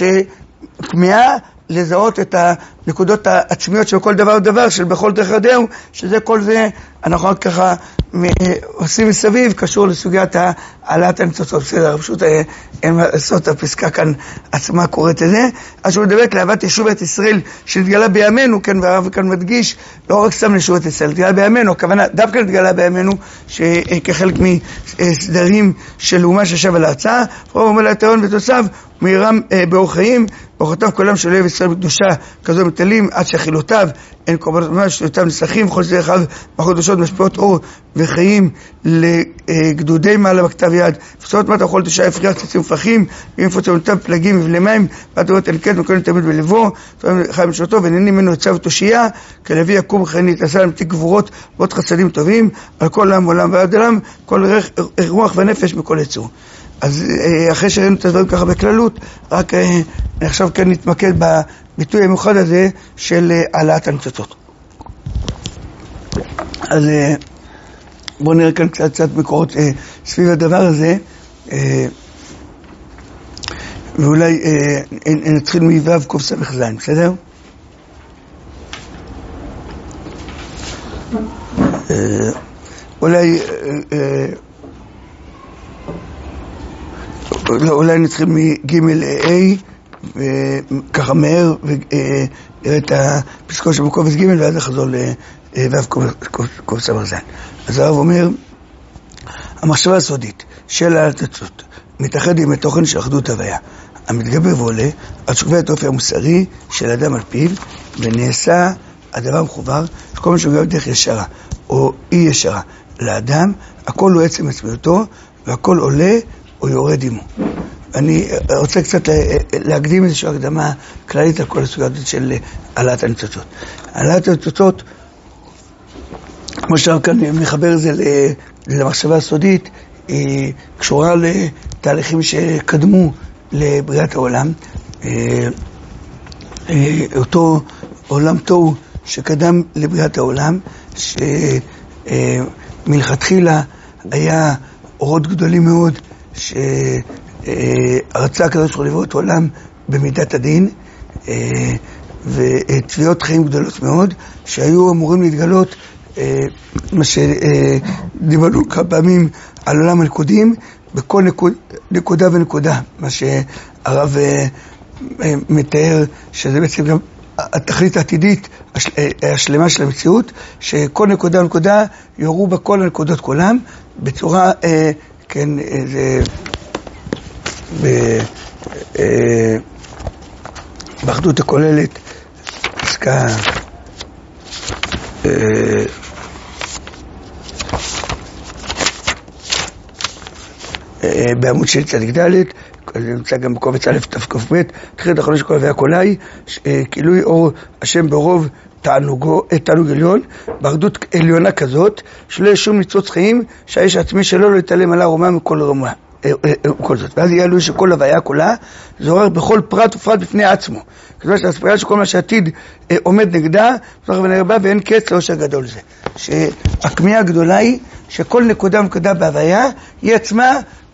Speaker 1: שכמיהה לזהות את הנקודות העצמיות של כל דבר ודבר, של בכל דרך ידעו, שזה כל זה, אנחנו רק ככה עושים מסביב, קשור לסוגיית העלאת הניצוצות. בסדר, פשוט אין מה לעשות, הפסקה כאן עצמה קוראת את זה. אז שהוא מדבר לאהבת ישובת ישראל שנתגלה בימינו, כן, והרב כאן מדגיש, לא רק סתם לישובת ישראל, נתגלה בימינו, הכוונה דווקא נתגלה בימינו, שכחלק מסדרים של אומה ששב על ההרצאה, הוא אומר לתאון ותוסיו, מהירם באור חיים, אורחותיו כולם של אוהב ישראל בקדושה כזו מטלים, עד שאכילותיו אין קורבנות ממש, שאותם נסחים, כל זה אחד מהקדושות משפיעות אור וחיים לגדודי מעלה בכתב יד, פסעות מטה אוכל תשעה הפריח צצים ופחים, ואינפות צמנותם פלגים מבלי מים, ועד רואות אין קט מקודם תמיד בלבו, חיים משרתו, ונהנים ממנו יצב ותושייה, כלוי יקום חייני תעשה למתיק גבורות ועוד חסדים טובים, על כל עולם ועולם ועד עולם, כל רוח ונפש מכל יצור. אז אחרי שראינו את הדברים ככה בכללות, רק עכשיו כאן נתמקד בביטוי המיוחד הזה של העלאת הניצוצות. אז בואו נראה כאן קצת מקורות סביב הדבר הזה, ואולי נתחיל מו' קס"ז, בסדר? אולי נתחיל מג' A, וככה מהר, ונראה את הפסקות שבקובץ ג' ואז נחזור לו' קס"ז. אז הרב אומר, המחשבה הסודית של ההתצות מתאחד עם התוכן של אחדות הוויה, המתגבר ועולה, עד שקובע את האופי המוסרי של אדם על פיו, ונעשה הדבר מחובר, שכל מה שגורם דרך ישרה, או אי ישרה, לאדם, הכל הוא עצם עצמיותו, והכל עולה או יורד עמו. אני רוצה קצת להקדים איזושהי הקדמה כללית על כל הסוגיה הזאת של העלאת הניצוצות. העלאת הניצוצות, כמו שהרב כאן מחבר את זה למחשבה הסודית, היא קשורה לתהליכים שקדמו לבריאת העולם. אותו עולם תוהו שקדם לבריאת העולם, שמלכתחילה היה אורות גדולים מאוד, שרצה הקדוש ברוך הוא לברוא את העולם במידת הדין, ותביעות חיים גדולות מאוד, שהיו אמורים להתגלות, מה שדיברנו כמה פעמים על עולם הליכודים, בכל נקודה ונקודה, מה שהרב מתאר, שזה בעצם גם התכלית העתידית השלמה של המציאות, שכל נקודה ונקודה יורו בכל הנקודות כולם, בצורה, כן, זה באחדות הכוללת, פסקה בעמוד של צדיק ד', זה נמצא גם בקובץ א' תק"ב, תחילת החודש כל הוויה כולי, גילוי אור השם ברוב תענוג עליון, באחדות עליונה כזאת, שלא יש שום ניצוץ חיים, שהאיש העצמי שלו לא יתעלם עלה רומה מכל רמה, כל זאת. ואז יהיה לו שכל הוויה כולה, זורר בכל פרט ופרט בפני עצמו. כזאת שהספרייה שכל מה שעתיד עומד נגדה, זורר ונרבה ואין קץ לאושר גדול זה. שהכמיהה הגדולה היא, שכל נקודה ונקודה בהוויה, היא עצמה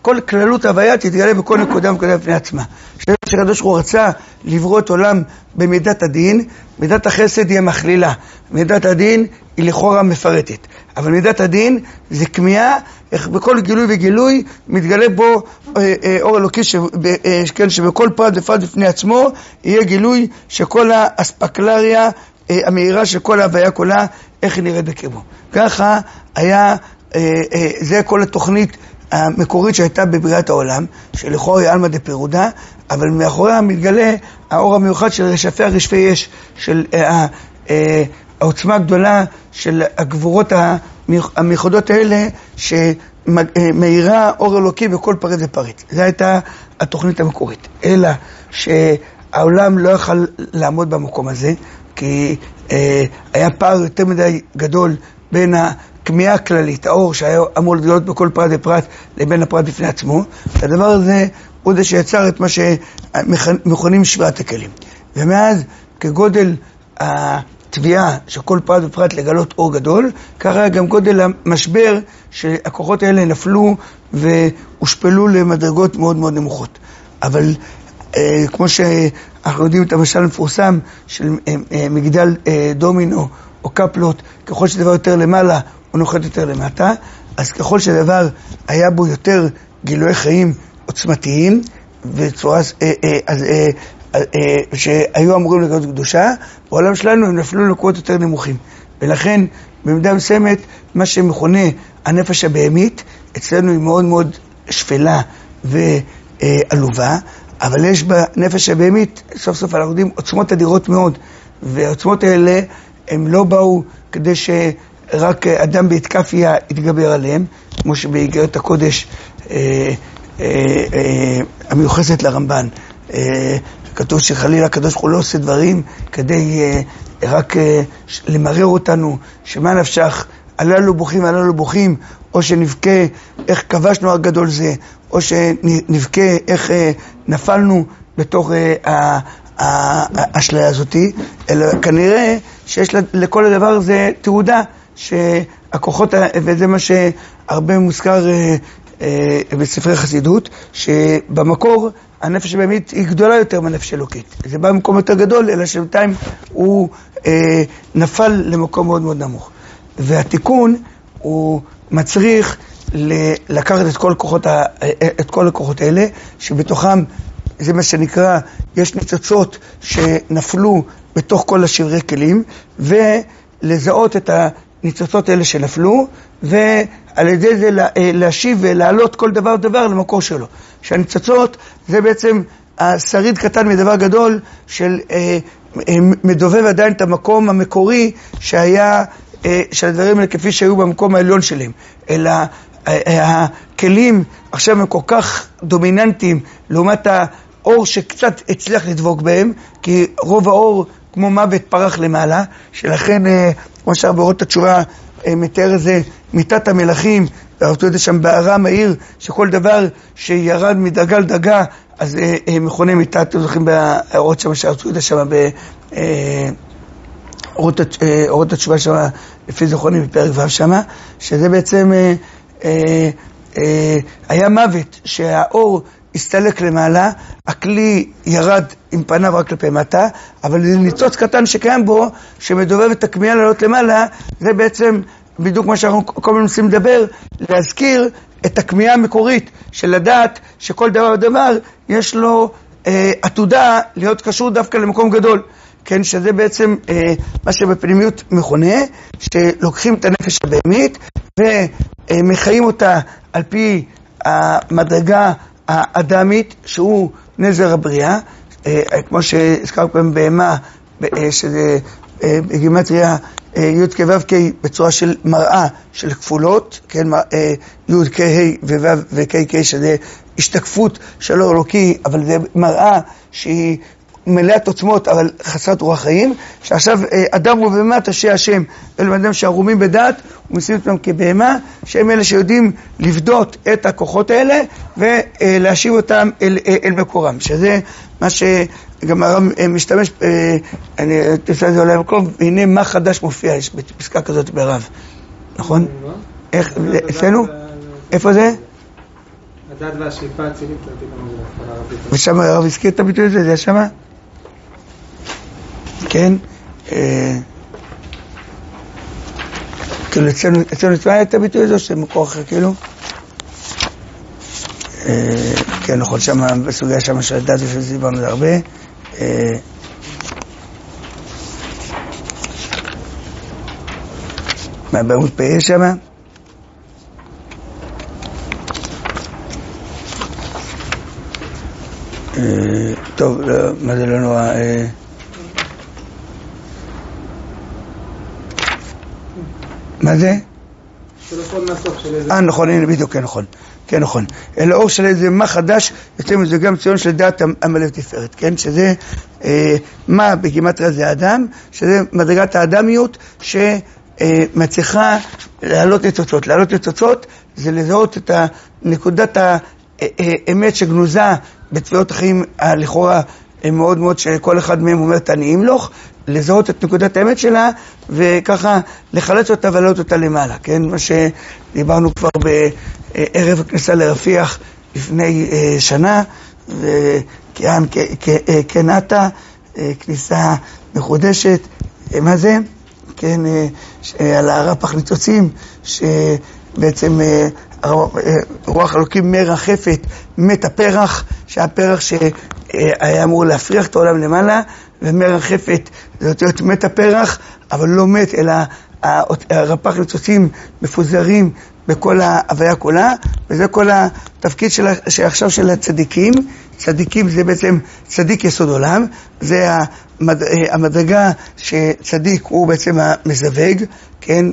Speaker 1: כל כללות ההוויה תתגלה בכל נקודה ונקודה בפני עצמה. שהקדוש ברוך הוא רצה לברוא את עולם במידת הדין, מידת החסד היא המכלילה, מידת הדין היא לכאורה מפרטת, אבל מידת הדין זה כמיהה, איך בכל גילוי וגילוי מתגלה בו אור אלוקי, שבכל פרט ופרט בפני עצמו יהיה גילוי שכל האספקלריה המהירה של כל ההוויה כולה, איך היא נראית בקרבו. ככה היה, זה כל התוכנית המקורית שהייתה בבריאת העולם, שלכאורה היא עלמא דפירודה, אבל מאחוריה מתגלה האור המיוחד של רשפי הרשפי יש, של העוצמה הגדולה של הגבורות המיוחדות האלה, שמאירה אור אלוקי בכל פרט ופרט. זו הייתה התוכנית המקורית. אלא שהעולם לא יכל לעמוד במקום הזה, כי היה פער יותר מדי גדול בין הכמיהה הכללית, האור שהיה אמור לגלות בכל פרט ופרט, לבין הפרט בפני עצמו. הדבר הזה הוא זה שיצר את מה שמכונים שבירת הכלים. ומאז, כגודל התביעה של כל פרט ופרט לגלות אור גדול, ככה גם גודל המשבר שהכוחות האלה נפלו והושפלו למדרגות מאוד מאוד נמוכות. אבל כמו שאנחנו יודעים את המשל המפורסם של מגדל דומינו או קפלות, ככל שדבר יותר למעלה הוא נוחת יותר למטה, אז ככל שדבר היה בו יותר גילוי חיים עוצמתיים וצורה שהיו אמורים לגלות קדושה, בעולם שלנו הם נפלו לנקודות יותר נמוכים. ולכן במידה מסוימת מה שמכונה הנפש הבהמית אצלנו היא מאוד מאוד שפלה ועלובה, אבל יש בנפש הבהמית סוף סוף אנחנו יודעים עוצמות אדירות מאוד, והעוצמות האלה הם לא באו כדי שרק אדם בהתקפיה יתגבר עליהם, כמו שבאיגרת הקודש המיוחסת לרמב"ן כתוב שחלילה הקדוש ברוך הוא לא עושה דברים כדי רק למרר אותנו, שמה נפשך, הללו בוכים, או שנבכה איך כבשנו הגדול זה, או שנבכה איך נפלנו בתוך האשליה הזאת, אלא כנראה שיש לכל הדבר הזה תעודה שהכוחות, וזה מה שהרבה מוזכר בספרי חסידות, שבמקור הנפש הבהמית היא גדולה יותר מהנפש אלוקית. זה בא ממקום יותר גדול, אלא שבינתיים הוא נפל למקום מאוד מאוד נמוך. והתיקון הוא מצריך לקחת את כל הכוחות האלה, שבתוכם זה מה שנקרא, יש ניצוצות שנפלו בתוך כל השברי כלים, ולזהות את הניצוצות האלה שנפלו, ועל ידי זה להשיב ולהעלות כל דבר למקור שלו. שהניצוצות זה בעצם השריד קטן מדבר גדול של מדובב עדיין את המקום המקורי שהיה של הדברים האלה כפי שהיו במקום העליון שלהם, אלא הכלים עכשיו הם כל כך דומיננטיים לעומת האור שקצת הצליח לדבוק בהם, כי רוב האור כמו מוות פרח למעלה, שלכן כמו שאורות התשובה מתאר איזה מיטת המלאכים, ואתה יודע שם בערם העיר שכל דבר שירד מדרגה לדרגה אז מכונה מיטת, אתם זוכרים באורות שם שאתה יודע שם אורות התשובה שם לפי זכרונים בפרק ו' שם, שזה בעצם היה מוות שהאור הסתלק למעלה, הכלי ירד עם פניו רק כלפי מטה, אבל זה ניצוץ קטן שקיים בו שמדובב את הכמיהה לעלות למעלה. זה בעצם בדיוק מה שאנחנו כל הזמן מנסים לדבר, להזכיר את הכמיהה המקורית של לדעת שכל דבר ודבר יש לו עתודה להיות קשור דווקא למקום גדול, כן, שזה בעצם מה שבפנימיות מכונה, שלוקחים את הנפש הבהמית ומחיים אותה על פי המדרגה האדמית שהוא נזר הבריאה, כמו שהזכר פעם בהמה, שזה בגימטריה י' כ' ו' כ' בצורה של מראה של כפולות, כן, י' כ' ה' וו' וכ' כ' שזה השתקפות של אור אלוקי, אבל זה מראה שהיא מלאת עוצמות אבל חסרת רוח חיים, שעכשיו אדם ובהמה תשע השם, אלו אדם שערומים בדעת ומשים אותם כבהמה, שהם אלה שיודעים לבדות את הכוחות האלה ולהשיב אותם אל מקורם, שזה מה שגם הרב משתמש, אני תפסה את זה אולי מקום, והנה מה חדש מופיע, יש פסקה כזאת ברב, נכון? איך, אצלנו? איפה זה?
Speaker 5: הדת והשאיפה הצילית,
Speaker 1: ושם הרב הזכיר את הביטוי הזה, זה שמה? כן? כאילו אצלנו נצמא את הביטוי הזה, שזה מקור אחר כאילו? כן, נכון, שם בסוגיה שם של הדת ושזה דיברנו זה הרבה. מה, בעמוד פעיל שמה? טוב, מה זה לא נורא? מה זה? נכון, הנה בדיוק, כן נכון. כן נכון. אלא אור של איזה מה חדש, יוצא מזה גם ציון של דעת עמל ותפארת, כן? שזה מה בגימטריה זה האדם, שזה מדרגת האדמיות שמצליחה להעלות ניצוצות. להעלות ניצוצות זה לזהות את נקודת האמת שגנוזה בתביעות החיים לכאורה מאוד מאוד שכל אחד מהם אומר תני ימלוך, לזהות את נקודת האמת שלה וככה לחלץ אותה ולהעלות אותה למעלה, כן? מה שדיברנו כבר בערב הכניסה לרפיח לפני שנה, וכנתה כניסה מחודשת, מה זה? כן, על הרפח ניצוצים, שבעצם רוח אלוקים מרחפת מת הפרח, שהפרח שהיה אמור להפריח את העולם למעלה, ומרחפת זאת אומרת מת הפרח, אבל לא מת, אלא הרפח ניצוצים מפוזרים בכל ההוויה כולה, וזה כל התפקיד שעכשיו של הצדיקים. צדיקים זה בעצם צדיק יסוד עולם, זה המדרגה שצדיק הוא בעצם המזווג, כן,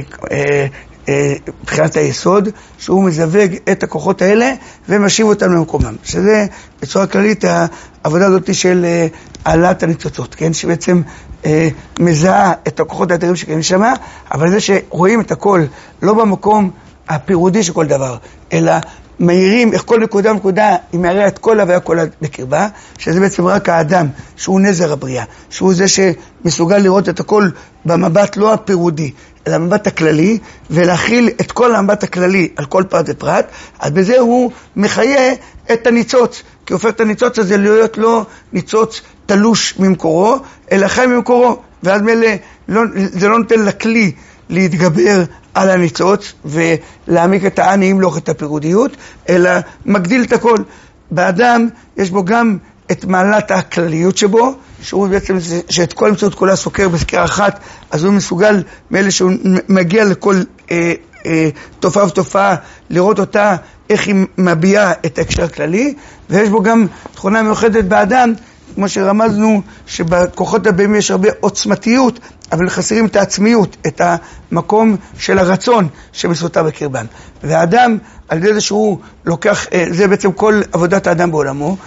Speaker 1: בחינת היסוד, שהוא מזווג את הכוחות האלה ומשיב אותם למקומם, שזה בצורה כללית העבודה הזאת של העלאת הניצוצות, כן, שבעצם מזהה את הכוחות האתרים שקיימים שם, אבל זה שרואים את הכל לא במקום הפירודי של כל דבר, אלא מהירים איך כל נקודה ונקודה היא מהרה את כל הוויה כולה בקרבה, שזה בעצם רק האדם שהוא נזר הבריאה, שהוא זה שמסוגל לראות את הכל במבט לא הפירודי אלא המבט הכללי, ולהכיל את כל המבט הכללי על כל פרט ופרט. אז בזה הוא מחיה את הניצוץ, כי הופך את הניצוץ הזה להיות לא ניצוץ תלוש ממקורו, אלא חי ממקורו, ואז מלא זה לא נותן לכלי להתגבר על הניצוץ ולהעמיק את העני ימלוך את הפירודיות, אלא מגדיל את הכל. באדם יש בו גם את מעלת הכלליות שבו, שהוא בעצם שאת כל המציאות כולה סוקר בסקירה אחת, אז הוא מסוגל מאלה שהוא מגיע לכל תופעה ותופעה, לראות אותה איך היא מביעה את ההקשר הכללי, ויש בו גם תכונה מיוחדת באדם, כמו שרמזנו שבכוחות הבאים יש הרבה עוצמתיות, אבל חסרים את העצמיות, את המקום של הרצון שמסותר בקרבן. והאדם, על ידי זה שהוא לוקח, זה בעצם כל עבודת האדם בעולמו,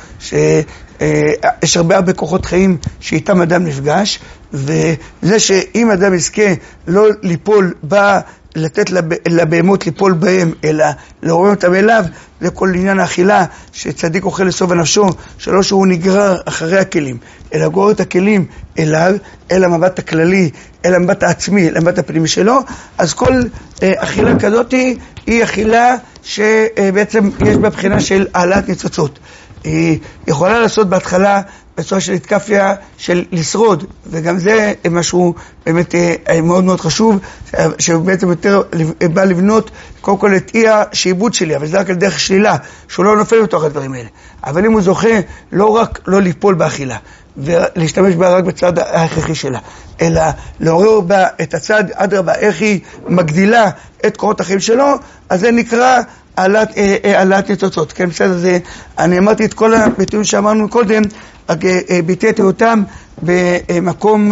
Speaker 1: שיש הרבה כוחות חיים שאיתם אדם נפגש, וזה שאם אדם יזכה לא ליפול לתת לבהמות ליפול בהם, אלא להורים אותם אליו, זה כל עניין האכילה, שצדיק אוכל לסוב הנפשו, שלא שהוא נגרר אחרי הכלים, אלא גורר את הכלים אליו, אל המבט הכללי, אל המבט העצמי, אל המבט הפנימי שלו. אז כל אכילה כזאת היא אכילה שבעצם יש בה בחינה של העלאת ניצוצות. היא יכולה לעשות בהתחלה בצורה של התקפיה של לשרוד, וגם זה משהו באמת מאוד מאוד חשוב, שבעצם יותר בא לבנות קודם כל את אי השעבוד שלי, אבל זה רק על דרך שלילה, שהוא לא נופל בתוך הדברים האלה. אבל אם הוא זוכה לא רק לא ליפול באכילה, ולהשתמש בה רק בצד ההכרחי שלה, אלא לעורר בה את הצד אדרבה, איך היא מגדילה את קורות החיים שלו, אז זה נקרא העלאת ניצוצות. כן, בסדר, זה, אני אמרתי את כל הביטויים שאמרנו קודם, ביטאתי אותם במקום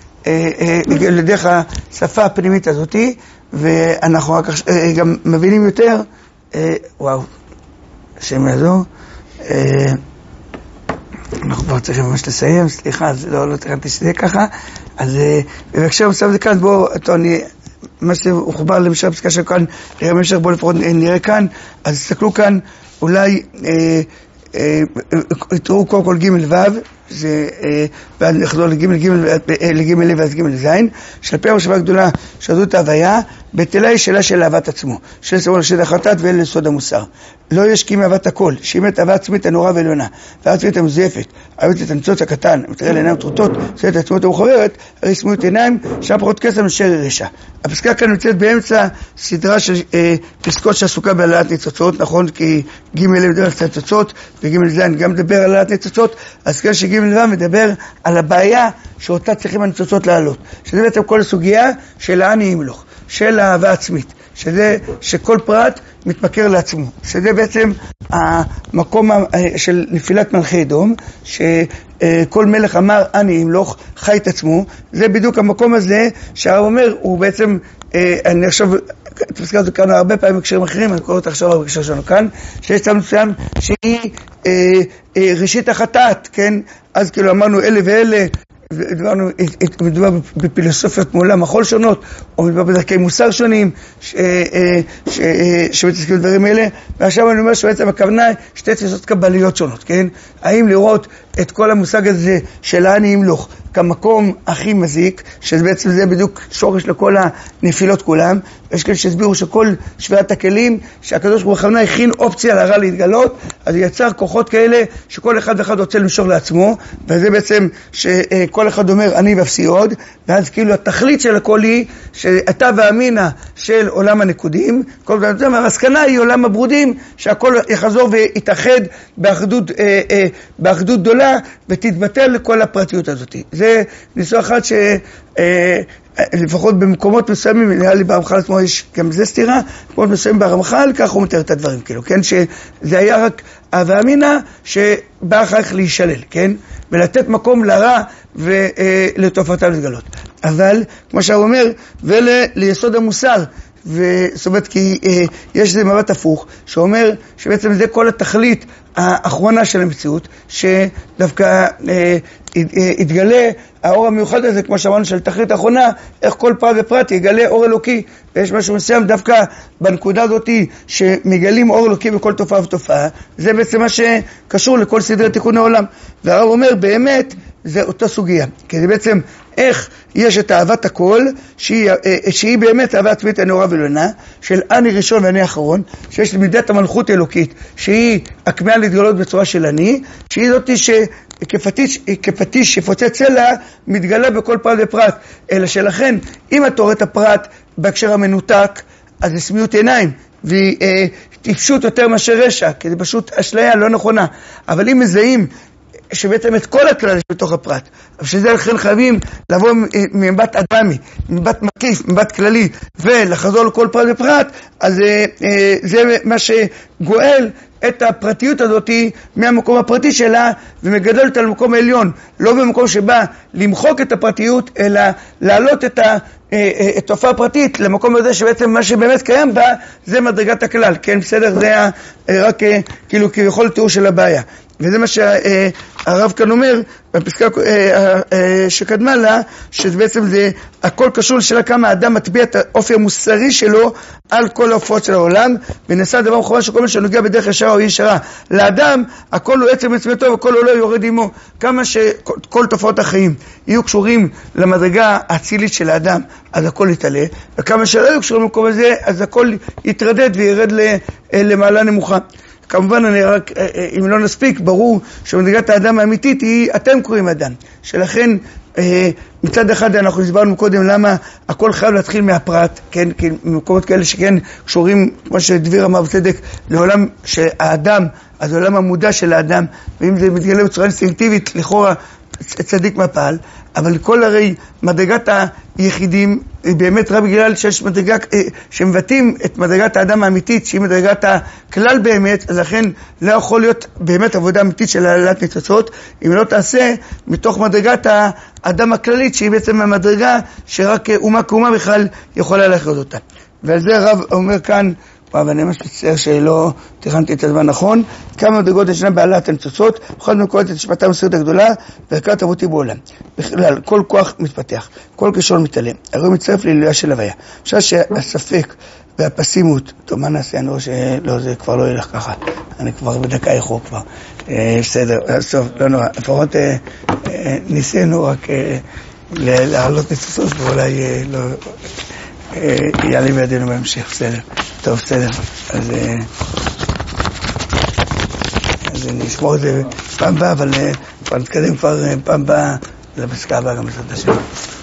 Speaker 1: לדרך השפה הפנימית הזאת, ואנחנו רק גם מבינים יותר, וואו, השם יעזור, אנחנו כבר צריכים ממש לסיים, סליחה, אז לא תכנתי שזה ככה, אז בבקשה מסב זה כאן, בואו, מה שהוא חובר למשל פסקה של כאן, נראה במשך, בואו לפחות נראה כאן, אז תסתכלו כאן, אולי תראו קודם כל ג' ו', זה, ועד נחזור לג' ל' ואז ג' לז', שעל פי המחשבה הגדולה שזאת ההוויה, בטלה היא שאלה של אהבת עצמו, של סבון לשד החטאת ואין לסוד המוסר. לא יש כי מאהבת הכל, שהיא מת אהבה עצמית הנורא ועליונה, ואהבה עצמית המזויפת, אהבת את הניצוץ הקטן, מתראה לעיניים טרוטות, צאת עצמות המחוברת, הרי סמויות עיניים, שם פחות קסם נשר רשע. הפסקה כאן נמצאת באמצע סדרה של פסקות שעסוקה בהעלאת ניצוצות, נכון? כי ג' מדבר על ניצוצות, וג' ז' גם מדבר על העלאת ניצוצות, אז כאן שג' ו' מדבר על הבעיה שאותה צריכים הניצוצות לעלות. שזה בעצם כל הסוגיה של לאן ימלוך, של האהבה עצמית, שזה שכל פרט מתמכר לעצמו, שזה בעצם המקום של נפילת מלכי אדום, שכל מלך אמר אני ימלוך, חי את עצמו, זה בדיוק המקום הזה שהרב אומר, הוא בעצם, אני עכשיו, תפסקה הזאת כאן הרבה פעמים בקשרים אחרים, אני קורא אותה עכשיו בקשר שלנו כאן, שיש צם מסוים שהיא ראשית החטאת, כן? אז כאילו אמרנו אלה ואלה, מדובר בפילוסופיות מעולם מחול שונות, או מדובר בדרכי מוסר שונים שמתעסקים בדברים האלה, ועכשיו אני אומר שבעצם הכוונה שתי תפיסות קבליות שונות, כן? האם לראות את כל המושג הזה של לאן ימלוך כמקום הכי מזיק, שבעצם זה בדיוק שורש לכל הנפילות כולם, יש כאלה שהסבירו שכל שבירת הכלים, שהקדוש ברוך הוא בכוונה הכין אופציה לרע להתגלות, אז הוא יצר כוחות כאלה שכל אחד ואחד רוצה למשוך לעצמו, וזה בעצם שכל אחד אומר אני ואפסי עוד, ואז כאילו התכלית של הכל היא שאתה ואמינה של עולם הנקודים, כל זה, והמסקנה היא עולם הברודים, שהכל יחזור ויתאחד באחדות גדולה, ותתבטל לכל הפרטיות הזאת. זה ניסוח אחד לפחות במקומות מסוימים, נראה לי ברמח"ל עצמו יש גם זה סתירה, במקומות מסוימים ברמח"ל, כך הוא מתאר את הדברים, כאילו, כן? שזה היה רק אהבה אמינה שבא אחר כך להישלל, כן? ולתת מקום לרע ולתופעתה להתגלות. אבל, כמו שהוא אומר, וליסוד המוסר, זאת אומרת, כי יש איזה מבט הפוך, שאומר שבעצם זה כל התכלית האחרונה של המציאות, שדווקא יתגלה האור המיוחד הזה, כמו שאמרנו, של תכלית האחרונה, איך כל פרט ופרט יגלה אור אלוקי, ויש משהו מסוים דווקא בנקודה הזאת, שמגלים אור אלוקי בכל תופעה ותופעה, זה בעצם מה שקשור לכל סדרי תיקון העולם. והרב אומר, באמת, זה אותה סוגיה, כי זה בעצם איך יש את אהבת הכל, שהיא באמת אהבה עצמית הנורא ולעונה, של אני ראשון ואני אחרון, שיש מידת המלכות האלוקית, שהיא הכמיהה להתגלות בצורה של אני, שהיא זאת כפטיש שפוצץ סלע, מתגלה בכל פרט ופרט, אלא שלכן, אם אתה רואה את הפרט בהקשר המנותק, אז זה סמיות עיניים, והיא טיפשות יותר מאשר רשע, כי זה פשוט אשליה לא נכונה. אבל אם מזהים שבעצם את כל הכלל יש בתוך הפרט, אבל שזה לכן חייבים לבוא ממבט אדמי, ממבט מקיף, ממבט כללי, ולחזור לכל פרט ופרט, אז זה מה שגואל את הפרטיות הזאת מהמקום הפרטי שלה, ומגדל אותה למקום העליון, לא במקום שבא למחוק את הפרטיות, אלא להעלות את תופעה הפרטית למקום הזה שבעצם מה שבאמת קיים בה זה מדרגת הכלל, כן, בסדר? זה רק כאילו כביכול תיאור של הבעיה. וזה מה שהרב כאן אומר בפסקה שקדמה לה, שבעצם זה הכל קשור לשאלה כמה האדם מטביע את האופי המוסרי שלו על כל ההופעות של העולם, ונעשה דבר מכוון שכל מה שנוגע בדרך ישרה או אי ישרה. לאדם הכל הוא עצם עצמתו וכל הוא לא יורד עמו. כמה שכל תופעות החיים יהיו קשורים למדרגה האצילית של האדם, אז הכל יתעלה, וכמה שלא יהיו קשורים למקום הזה, אז הכל יתרדד וירד למעלה נמוכה. כמובן, אני רק, אם לא נספיק, ברור שמדרגת האדם האמיתית היא, אתם קוראים אדם. שלכן, מצד אחד אנחנו הסברנו קודם למה הכל חייב להתחיל מהפרט, כן, כי מקומות כאלה שכן קשורים, כמו שדביר אמר בצדק, לעולם שהאדם, אז העולם המודע של האדם, ואם זה מתגלה בצורה אינסטינקטיבית, לכאורה צדיק מפעל, אבל כל הרי מדרגת היחידים היא באמת רק בגלל שיש מדרגה שמבטאים את מדרגת האדם האמיתית, שהיא מדרגת הכלל באמת, אז לכן לא יכול להיות באמת עבודה אמיתית של העלאת ניצוצות, אם לא תעשה מתוך מדרגת האדם הכללית, שהיא בעצם המדרגה שרק אומה כאומה בכלל יכולה להכריז אותה. ועל זה הרב אומר כאן, ואני ממש מצטער שלא תכנתי את הזמן נכון, כמה מדרגות ישנה בעלת הניצוצות, בכל מקורת את השפעתה המסורת הגדולה, וערכת תרבותי בעולם. בכלל, כל כוח מתפתח, כל קשור מתעלה, הרי הוא מצטרף להילויה של הוויה. עכשיו שהספק והפסימות, טוב, מה נעשה? אני רואה שלא, זה כבר לא ילך ככה. אני כבר בדקה איחור כבר. בסדר, אז טוב, לא נורא. לפחות ניסינו רק להעלות ניצוצות, ואולי לא יעלה בידינו בהמשך. בסדר. טוב, בסדר. אז נשמור את זה פעם הבאה, אבל כבר נתקדם כבר פעם הבאה, זה בפסקה הבאה גם בעזרת השם.